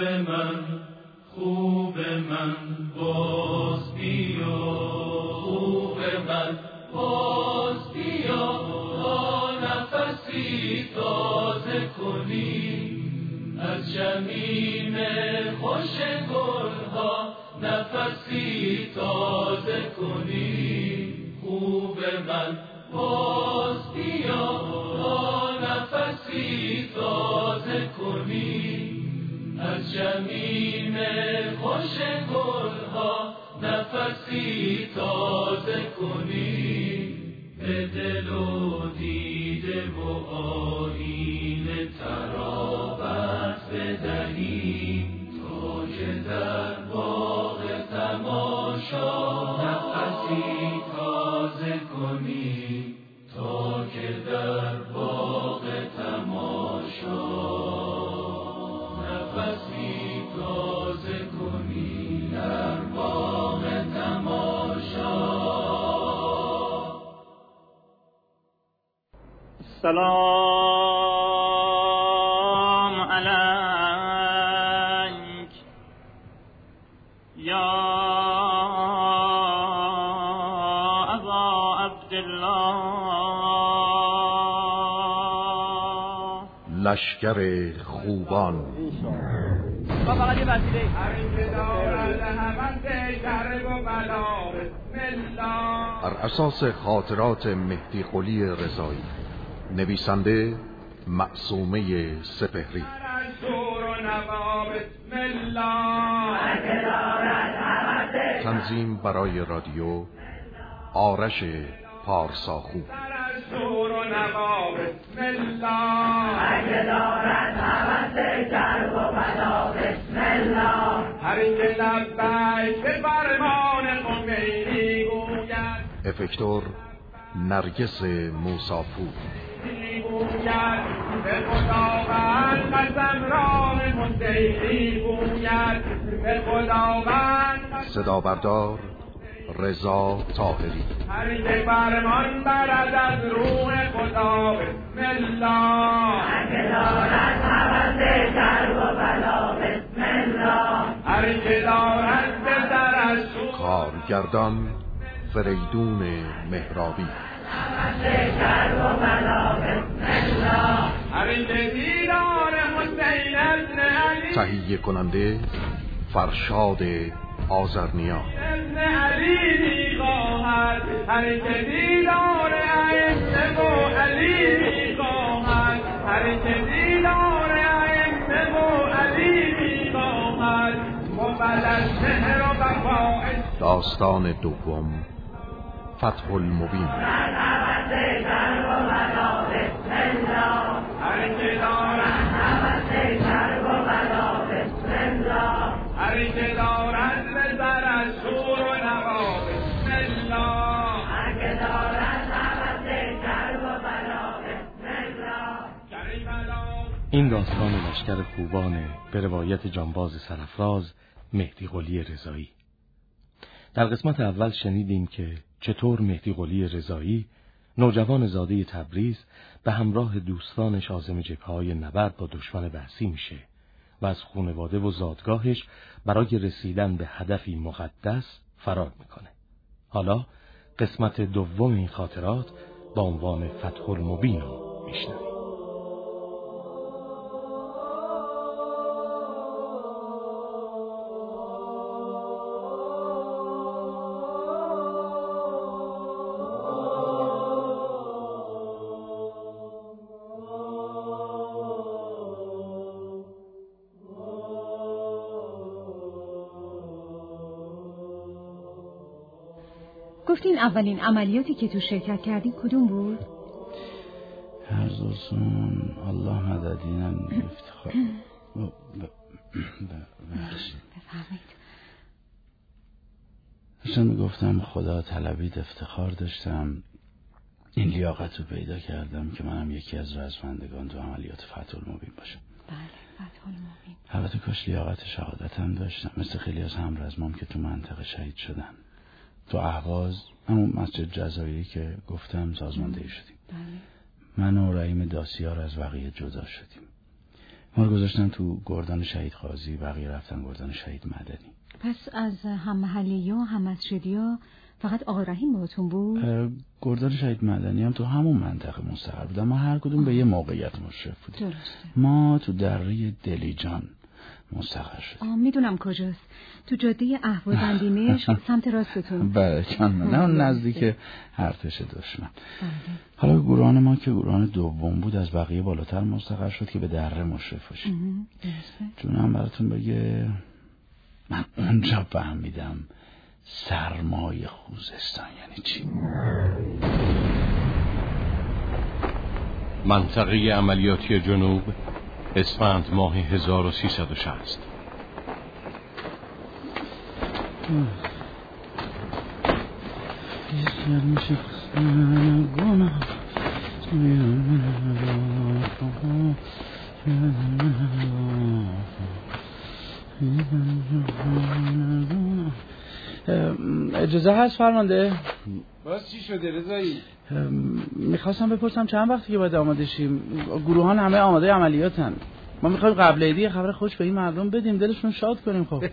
من خوب من باز بیا، خوب من باز بیا، تا نفسی تازه کنی از شمیم خوش گلها، نفسی تازه کنی. خوب من باز بیا، تا نفسی تازه کنی از شمیم خوش گلها، نفسی تازه کنی. به دل و دیده و آیینه ترابت بدهی، تا که در باغ تماشا نفسی تازه کنی، تا که در باغ تماشا نفسی تازه کنی، در باغ تماشا. سلام علیک یا ابا عبدالله. لشکر خوبان با فقط یه وسیله بر اساس خاطرات مهدی قلی رضایی، نویسنده معصومه سپهری، تنظیم برای رادیو آرش پارساخو. افکتور نرگس موسافور. به خداوند قسم راه مستحیلی گوید، به خداوند. صدا بردار رضا طاهری. هر که فرمان برد از روح خدا، بسم الله. هر که دارد هوس شر و بلا، بسم الله. هر که دارد به سرش کارگردان فریدون مهرابی. تهیه کننده فرشاد آذرنیا. داستان دوم، فتح المبین. این داستان لشکر خوبان به روایت جانباز سرافراز مهدی قلی رضایی. در قسمت اول شنیدیم که چطور مهدی قلی رضایی، نوجوان زاده تبریز، به همراه دوستانش عازم جبهه‌های نبرد با دشمن وحشی میشه و از خانواده و زادگاهش برای رسیدن به هدفی مقدس فرار میکنه. حالا قسمت دوم این خاطرات با عنوان فتح المبین رو میشنویم. گفتین اولین عملیاتی که تو شرکت کردی کدوم بود؟ هرزاسون الله مددینم افتخار. بفرمایید. داشتم میگفتم خدا طلبید افتخار داشتم این لیاقت رو پیدا کردم که منم یکی از رزمندگان تو عملیات فتح المبین باشم. بله فتح المبین. البته کاش لیاقت شهادت هم داشتم مثل خیلی از همرزمام که تو منطقه شهید شدن. تو اهواز همون مسجد جزایری که گفتم سازماندهی شدیم. بله. من و رحیم داسیار از بقیه جدا شدیم. ما رو گذاشتن تو گردان شهید قاضی، بقیه رفتن گردان شهید مدنی. پس از هم محلی ها هم مسجدی ها فقط آقا رحیم باهاتون بود؟ گردان شهید مدنی هم تو همون منطقه مستقر بودن. ما هر کدوم به یه موقعیت مشرف بودیم. درسته. ما تو دره دلیجان مستقر شدیم. میدونم کجاست. تو جاده اهواز دمشق سمت راستتون. بله چند نه اون نزدیک ارتش دشمن. حالا گروهان ما که گروهان دوم بود از بقیه بالاتر مستقر شد که به دره مشرف باشیم. جونم براتون بگه من اونجا فهمیدم سرمای خوزستان یعنی چی. منطقه عملیاتی جنوب، اسفند ماه 1360. اجازه هست فرمانده؟ باز چی شده رضایی؟ میخواستم بپرسم چند وقتی که باید آماده شیم؟ گروهان همه آماده عملیاتن. ما میخوایم قبل عیدی خبر خوش به این مردم بدیم، دلشون شاد کنیم. خب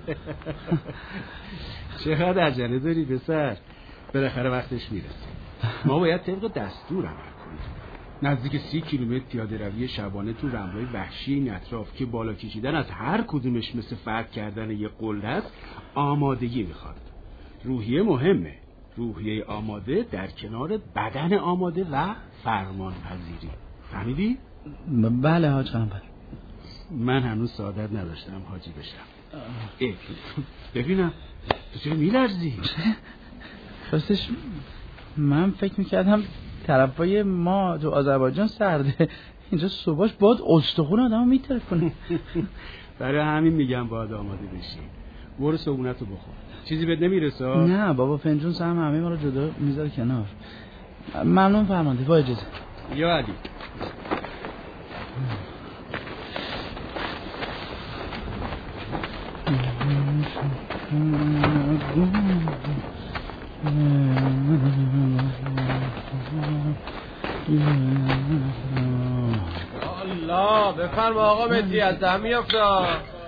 چقدر عجله داری پسر؟ بالاخره وقتش میرسه. ما باید طبق دستور عمل کنیم. نزدیک 30 کیلومتر پیاده روی شبانه تو رملای وحشی این اطراف که بالا کشیدن از هر کدومش مثل فرد کردن یه قله است، آمادگی میخواد. روحیه مهمه. روحیه آماده در کنار بدن آماده و فرمان پذیری. فهمیدی؟ بله حاج قنبر. من هنوز سعادت نداشتم حاجی بشم. ببینم تو چرا میلرزی؟ راستش من فکر میکردم طرفای ما تو آذربایجان سرده، اینجا صبحش باد استخون آدم میتره کنه. برای همین میگم باید آماده بشی. برو صبونتو بخور. چیزی بهت نمیرسه؟ نه بابا، فنجون سهم همه ما رو جدا میذاره کنار. ممنون فرمانده، با اجازه. یا علی. الله بفرما آقا مهدی، از دم میافتاد.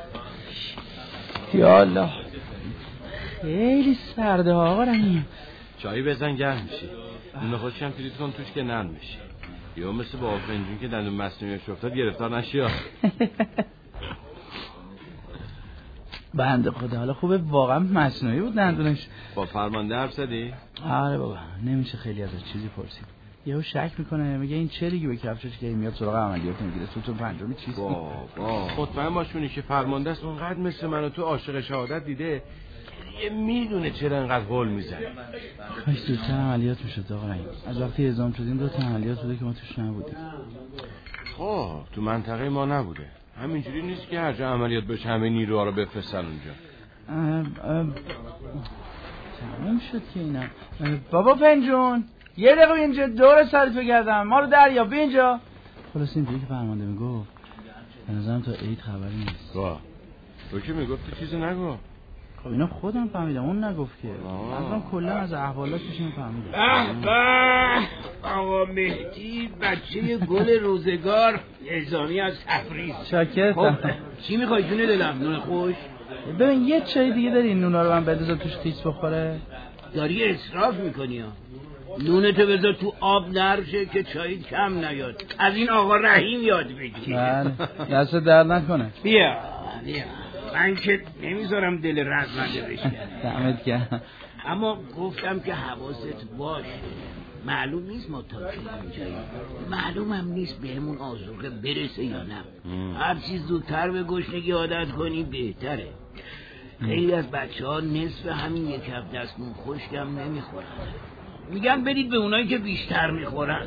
یا الله خیلی سرده آقا رحیم. چایی بزن گرم میشی. نون خودش هم تریز کن توش که نرم میشی. یا مثل با فنجون که دندون مصنوعیش افتاد گرفتار نشی. بنده خدا حالا خوبه واقعا مصنوعی بود دندونش. با فرمانده حرف زدی؟ آره بابا نمیشه خیلی ازش چیزی پرسید. یهو شک میکنه، میگه این چه دیگه به کفشش که میاد سراغ عملیات میگیره. تو پنجمی چیز بابا مطمئن باشونی که فرمانده است اونقدر مثل منو تو عاشق شهادت دیده یه میدونه چرا انقدر قول میزنه. کاش زودتر عملیات میشد آقا رحیم. از وقتی اعزام شدیم 2 تا عملیات بوده که ما توش نبودیم. خب تو منطقه ما نبوده. همینجوری نیست که هر جا عملیات بشه همه نیروها رو بفرستن اونجا. تمام شد که اینا. بابا پنجون یه دقیقه اینجا دور سرت بگردم، ما رو دریا بیا اینجا. خلاص اینجوری که فرمانده میگفت به نظرم تا عید خبری نیست. تو که میگفت تو چیزی نگو. خب اینا خودم فهمیدم، اون نگفت که. منظورم کلا از احوالاتش این فهمیدم. آقا مهدی بچه گل روزگار، نظامی از تفریز. شاکرتم. خب چی میخوای جون دلم؟ نون خوش؟ ببین یه چای دیگه داری این نونا رو من بندازم توش خیس بخوره؟ داری اسراف میکنی ها. نونتو بذار تو آب نرشه که چایت کم نیاد. از این آقا رحیم یاد بگیر. بله دست درد نکنه. بیا من که نمیذارم دل رزمنده بشه. دمت گرم. اما گفتم که حواست باشه، معلوم نیست ما تا کی اینجاییم، معلوم هم نیست بهمون آذوقه برسه یا نه. هر چیز زودتر به گشنگی عادت کنی بهتره. خیلی از بچه‌ها نصف همین یک کف دستمون خشکم نمیخورن. میگم برید به اونایی که بیشتر میخورن.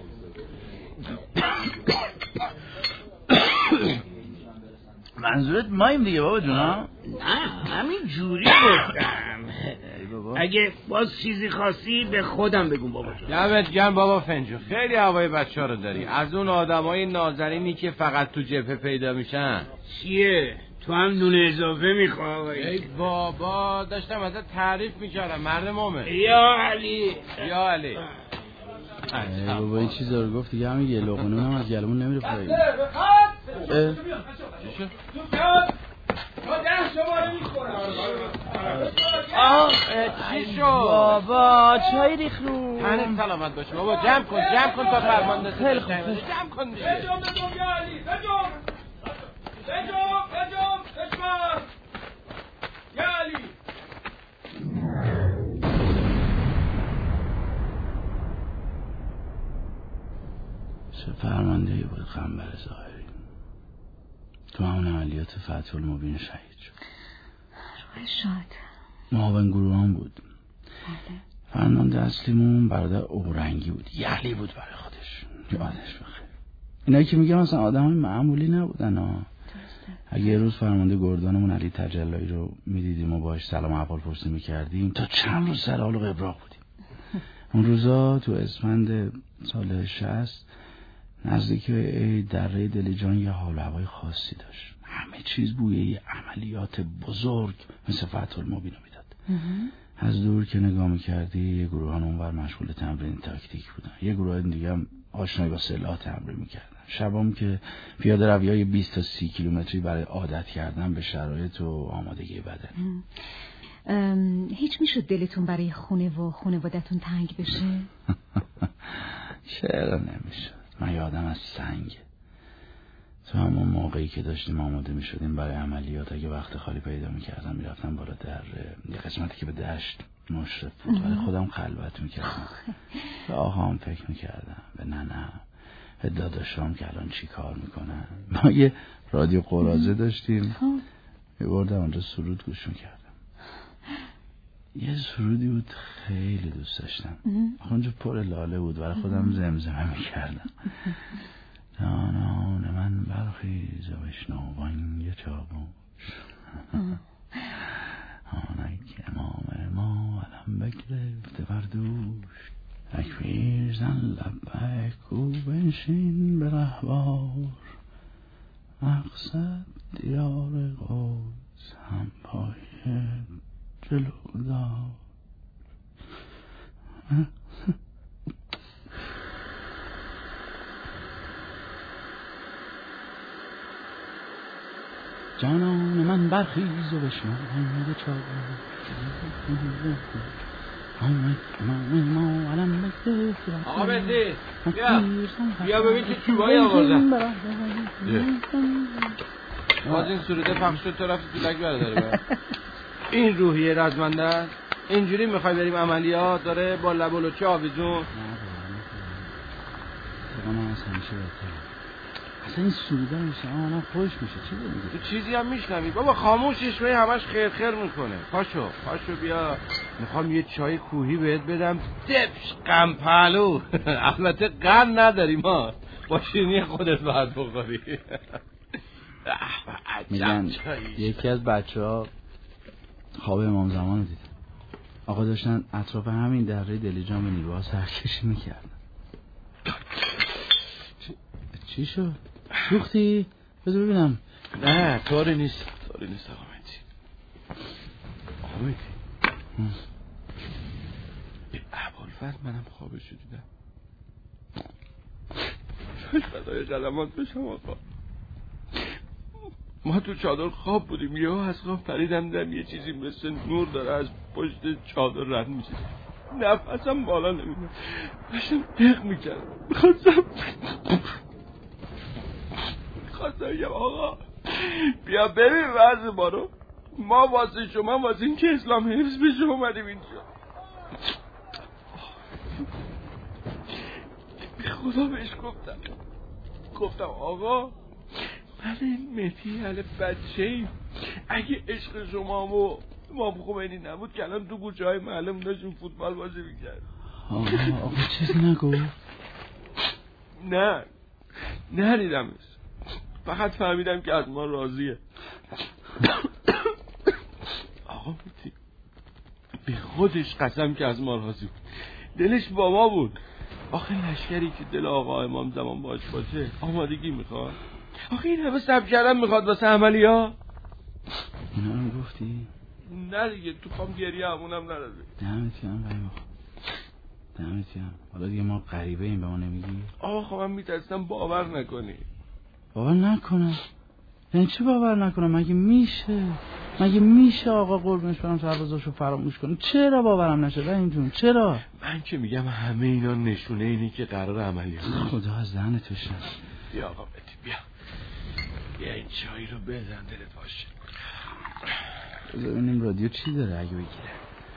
منظورت ماییم دیگه بابا جونا؟ نه همین جوری گفتم. اگه باز چیزی خواستی به خودم بگو بابا جون. دمت گرم بابا فنجون، خیلی هوای بچه‌ها رو داری. از اون آدمای نازنینی که فقط تو جبهه پیدا میشن. چیه؟ تو هم نون اضافه میخوای؟ ای بابا داشتم ازت تعریف میکردم مرد مومن. یا علی یا علی. بابا این چیزا رو گفت دیگه همین یه لقمه هم از گلمون نمیره پایین. چی شد؟ بابا چای ریخ رو. تنت سلامت باشه بابا. جمع کن تا فرمان دست جمع کن دیگه. بجم یا علی بجم دشمن یا علی. چه فرماندهی بود قنبر ظاهری. تو همون عملیات فتح المبین شهید شد. روح شاد. معاون گروهان بود. بله. فرمانده اصلیمون برادر اورنگی بود. یحلی بود برای خودش. یادش بخیر. اینایی که میگم اصلا آدم های معمولی نبودن ها. اگه یه روز فرمانده گردانمون علی تجلایی رو میدیدیم و باهاش سلام احوال پرسی میکردیم تا چند روز سر حال و قبراق بودیم. اون روزا تو اسفند سال 60 نزدیک دره دلیجان یه حال و هوای خاصی داشت. همه چیز بوی یه عملیات بزرگ مثل فتح المبین رو میداد. از دور که نگاه میکردی یه گروهان اونور مشغول تمرین تاکتیک بودن، یه گروه دیگه هم آشنایی با سلاح تمرین میکردن. شبام که پیاده رویای 20 تا 30 کیلومتری برای عادت کردن به شرایط و آمادگی بدنی. هیچ میشد دلتون برای خونه و خانوادتون تنگ بشه؟ چرا نمیشد؟ من یادم از سنگ تو همون موقعی که داشتیم آماده میشدیم برای عملیات، اگه وقت خالی پیدا میکردم میرفتم بالا در یه قسمتی که به دشت مشرف بود، ولی خودم خلوت میکردم. به آقام فکر میکردم، به ننم، به داداشام که الان چی کار میکنن. ما یه رادیو قرازه داشتیم، میبردم اونجا سرود گوش میکردم. یه سرودی بود خیلی دوست داشتم، اونجا پر لاله بود، برای خودم زمزمه میکردم. جانان من برخیز و بشنو بانگ چاوش، آنک امام ما علم بگرفته بر دوش، تکبیر زن لبک کو بنشین به رهوار، مقصد دیار قدس هم پای جلو دار. جانان من برخیز و بشنو بانگ چاوش، آقا مهدی بیا ببین که چوبایی آوردن. باز این سروده پخش شد تو رفتی تو لک برداره. این روحیه رزمنده است. اینجوری میخوای بریم عملیات داره با لب و لوچه آویزون؟ من از همیشه بهتره. اصلا این سروده میشه آنم خوش میشه. چی داری میگی؟ تو چیزی هم میشنوی بابا؟ خاموشش کنی همش خیر خیر میکنه. پاشو بیا، میخوام یه چای کوهی بهت بدم دبش قم پهلو. البته قند نداریم ما، با شیرینی خودت باید بخوری. میگن یکی از بچه‌ها خواب امام زمان رو دیدن. آقا داشتن اطراف همین دره دلیجان به نیروها سرکشی میکردن. چی شد؟ سوختی؟ بذار ببینم. نه طوری نیست آقا مهدی. به ابوالفضل منم خوابش رو دیدم. فدای قدمات بشم آقا. ما تو چادر خواب بودیم، یهو از خواب پریدم دیدم یه چیزی مثل نور داره از پشت چادر رد میشه. نفسم بالا نمیاد، داشتم دق میکردم. خواستم بگم آقا بیا ببین وضع ما رو، ما واسه شما، واسه این که اسلام حفظ بشه اومدیم اینجا. به خدا بهش گفتم آقا من این مهدی حل بچه ایم، اگه عشق شما و امام خمینی نبود که الان تو کوچه های محلم داشتیم فوتبال بازی میکرد. آقا چیزی نگو. نه ندیدمش، فقط فهمیدم که از ما راضیه. آقا مهدی به خودش قسم که از ما راضی بود، دلش با ما بود. آخه لشکری که دل آقا امام زمان باش باشه آمادگی میخواد. آخه این همه صبر کردن میخواد واسه عملیات. اینا رو گفتی؟ نه دیگه تو خوام گریه همونم نداره. دمت گرم. حالا دیگه ما غریبه این به ما نمیگی؟ آقا من میترسم باور نکنی. باور نکنم. یعنی چی باور نکنم؟ مگه میشه آقا قربونش برم سربازاشو فراموش کنه؟ چرا باورم نشه رحیم جون؟ چرا؟ من که میگم همه اینا نشونه اینه که قرار عملیات. خدا از دهنتش نشه. بیا آقا بیا این چای رو بزن دلت باشه. ببینیم رادیو چی داره اگه بگیره.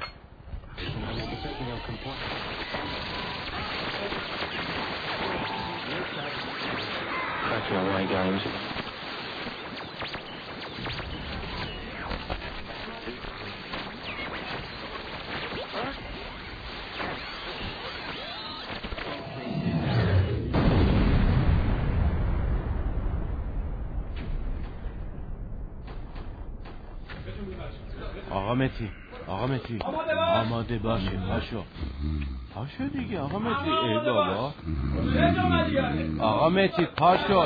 آقا متی آماده باشه. پاشو دیگه آقا متی. ای بابا آقا متی پاشو.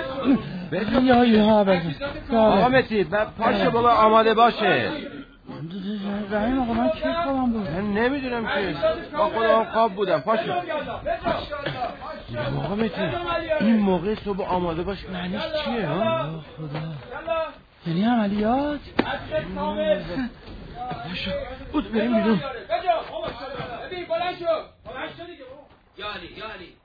آقا متی پاشو بابا آماده باشه. رحیم آقا من کی خوابم بود؟ من نمیدونم که با خودم خواب بودم. پاشو آقا متی این موقع صبح آماده باش معنیش چیه؟ خدا یعنی عملیات؟ پاشو بود بریم بیرون. یالی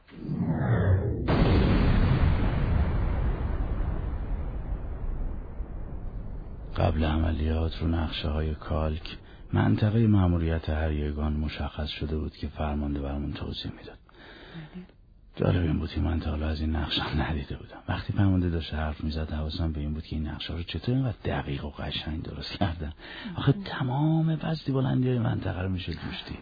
قبل عملیات رو نقشه های کالک منطقه مأموریت هر یگان مشخص شده بود که فرمانده برامون توضیح میداد. جالب این بود که من تا حالا از این نقشه ندیده بودم. وقتی فرمانده داشت حرف میزد حواسم به این بود که این نقشه رو چطور اینقدر دقیق و قشنگ درست کردن. آخه تمام پستی بلندی های منطقه رو میشه توش دید.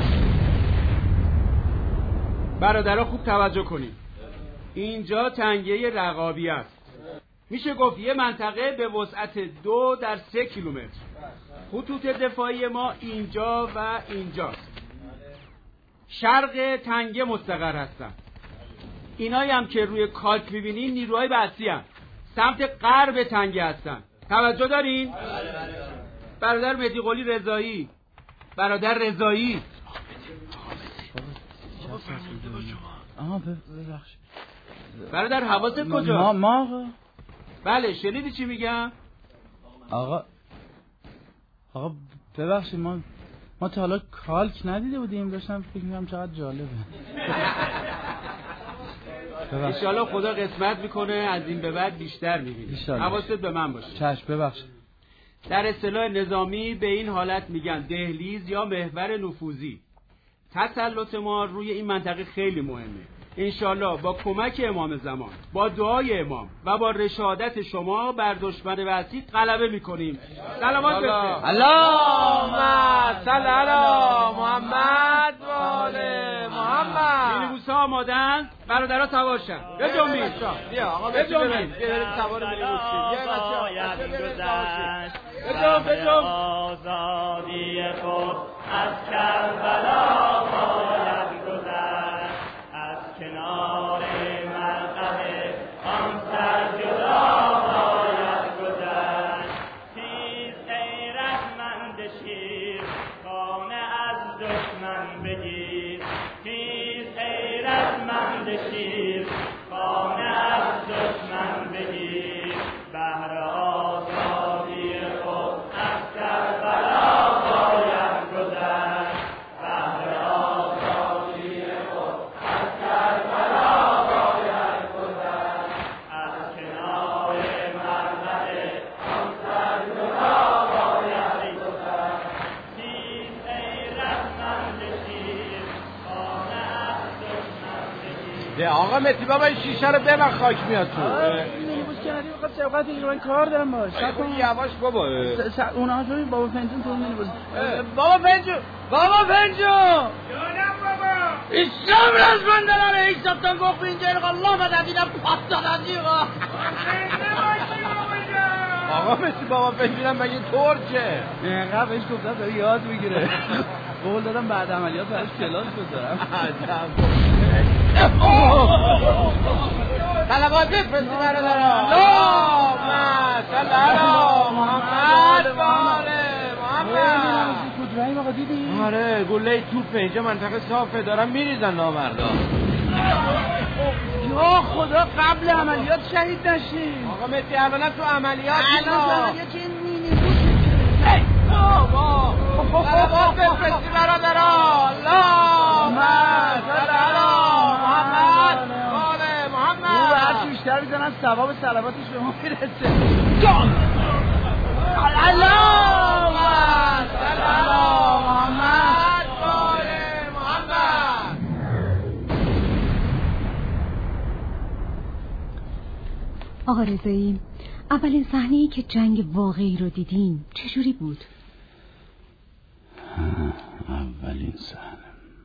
برادرها خوب توجه کنید. اینجا تنگه رقابی است. میشه گفت یه منطقه به وسعت 2 در 3 کیلومتر. خطوط دفاعی ما اینجا و اینجاست. شرق تنگه مستقر هستن. اینایی هم که روی کالک میبینین نیروهای بعثی هم سمت غرب تنگه هستن. توجه دارین؟ برادر مهدی قلی رضایی، برادر رضایی. ببخشید برادر حواست کجا؟ ما آقا. بله شنیدی چی میگم؟ آقا ببخشید ما تا حالا کالک ندیده بودیم. داشتم فکر می‌کردم چقدر جالبه. انشالله خدا قسمت میکنه از این به بعد بیشتر میبینی. حواست به من باشه. چشم ببخشید. در اصطلاح نظامی به این حالت میگن دهلیز یا محور نفوذی. تسلط ما روی این منطقه خیلی مهمه. انشالله با کمک امام زمان، با دعای امام و با رشادت شما بر دشمن وحشی غلبه میکنیم. سلامات بفرست. اللهم صل علی محمد و آل محمد. مینیبوس‌ها آمادن؟ برادرها سوار شن. بجنبید. بیا آقا بجنبید. بریم سوار مینیبوس. بجنب آزادی خود از کربلا باید گذشت. از کنار مرقد آن سر جدا باید گذشت. تیز ای رحمند شیر خانه از دشمن بگیر. تیز ای رحمند شیر خانه از دشمن بگیر. بهر آزادی خود از کربلا باید گذشت. بهر آزادی خود از کربلا باید گذشت. از کنار مرقد آن سر جدا باید گذشت. تیز ای رحمند شیر خانه از دشمن بگیر. آقا متی بابا این شیشه رو ببر خاک میاد تو. مینیبوس کردی بخواد سبقت بگیره. من کار دارم باش. یواش بابا. اونها جوی بابا فنجون تو مینیبوس. بابا پنجو جانم بابا اسلام راز من دلاره ایک سبتان گفت اینجا الله مدد دیدم پاستان از دیگا. آقا متی بابا فنجونم مگه ترکه؟ اینقدر بهش گفتم داره یاد میگیره. قول دادم بعد عملیات براش کلاس بذارم. طلبات بفرستی برادرها. اللهم صل علی محمد و آل محمد. رحیم آقا دیدی؟ آره گله توپه اینجا منطقه صافه دارن میریزن نامردا. یا خدا قبل عملیات شهید نشیم. آقا مهدی الان تو عملیات که این مینی بود. بابا بفرستی برادران. محمد او هرچی بیشتر میزنن ثواب صلوات شما میرسه. جان آقا رضایی، اولین صحنه‌ای که جنگ واقعی رو دیدین چجوری بود؟ اولین صحنه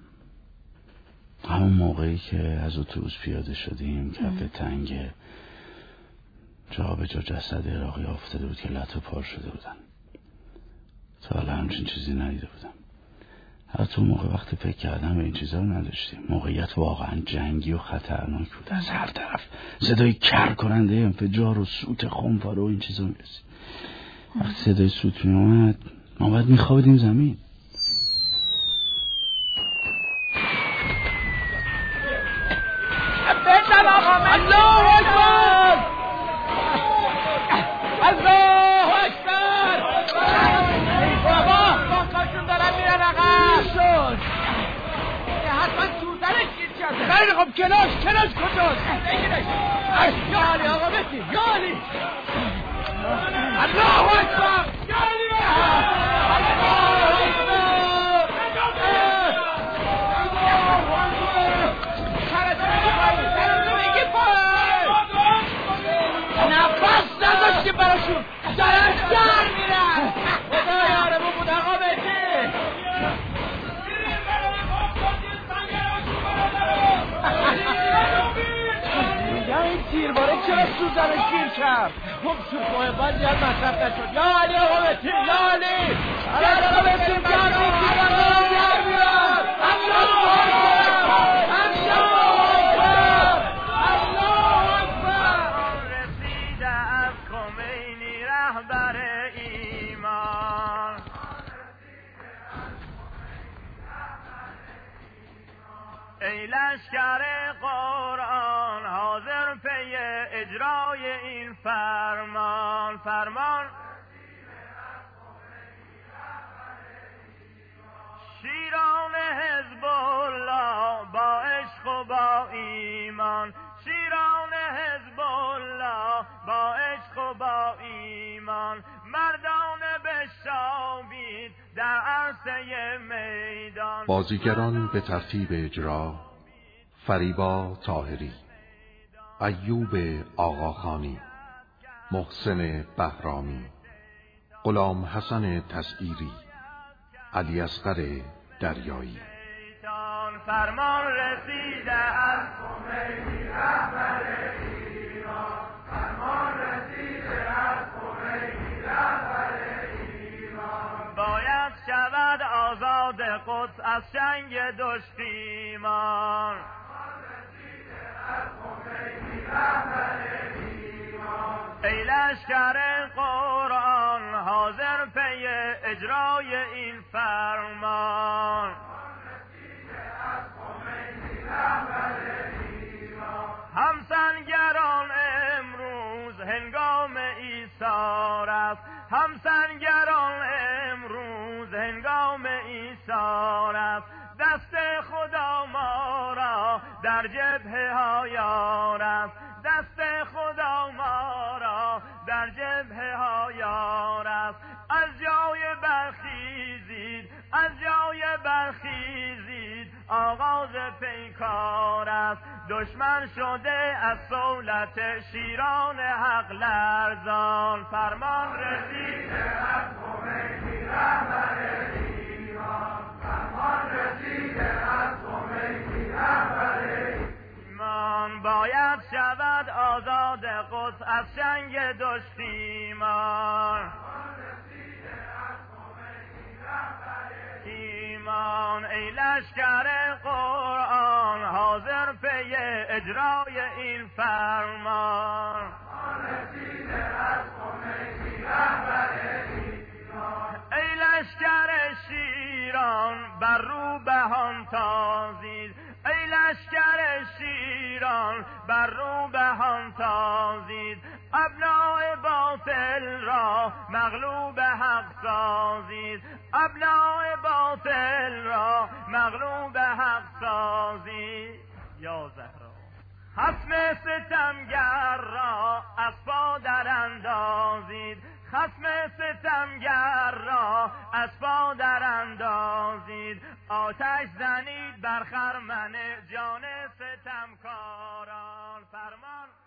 همون موقعی که از اتوبوس پیاده شدیم، کف تنگ جا به جا جسد عراقی افتاده بود که لط و پار شده بودن. تا حالا همچین چیزی ندیده بودم. حتی موقع وقتی فکر کردم به این چیزا رو نداشتیم. موقعیت واقعا جنگی و خطرناک بود. از هر طرف صدای کر کننده انفجار و سوت خمپاره و این چیزا میرسید. وقتی صدای سوت میومد ما باید میخوابیدیم زمین. الله اکبر، الله اکبر. بابا کاشون دارن میرن عقب. شد حتما سوزنش گیر کرده. خیلی خب کلاش کجاست؟ بگیرش. یا علی آقا بسی، یا علی. الله اکبر، یا علی. نفس نداشتیم براشون، دارن در میرن. خدا یارمون بود آقا بسی. میگم این تیرباره چرا سوزنش گیر کرد؟ خب سوخوه باید زیاد مصرف نشد. یا علی آقا بسی، یا علی. آقا بسی در میرن. الله ای لشکر قرآن حاضر پی اجرای این فرمان شیران حزب الله با عشق و با ایمان، شیران حزب الله با عشق و با ایمان، مردان بشتابید در عرصه میدان. بازیگران به ترتیب اجرا: فریبا طاهری، ایوب آقاخانی، محسن بهرامی، غلام حسن تسعیری، علی اصغر دریایی. فرمان رسیده از خمینی رهبر ایران، فرمان رسیده از خمینی رهبر ایران. باید شود آزاد قدس از چنگ دشمنان، فرمان رسیده از خمینی رهبر ایران. ای لشکر قرآن حاضر پی اجرای این فرمان، همسنگران امروز هنگام ایثار است، همسنگران امروز هنگام ایثار است. دست خدا ما را در جبهه ها یار است، دست خدا ما را در جبهه ها یار است. از جای برخیزید، از جای برخیزید، آغاز پیکار است. دشمن شده از صولت شیران حق لرزان، فرمان رسیده از خمینی رهبر ایران، فرمان رسیده از خمینی رهبر ایران. باید شود آزاد قدس از چنگ دشمنان، ایمان. ای لشکر قرآن حاضر پی اجرای این فرمان، ای لشکر شیران بر رو بهان تازید، ای لشکر شیران بر رو بهان تازید ابنای باطل را مغلوب حق سازید ابنای باطل را مغلوب حق سازید یا زهرا خصم ستمگر را از پا در اندازید خصم ستمگر را از پا در اندازید آتش زنید بر خرمن جان ستمکاران فرمان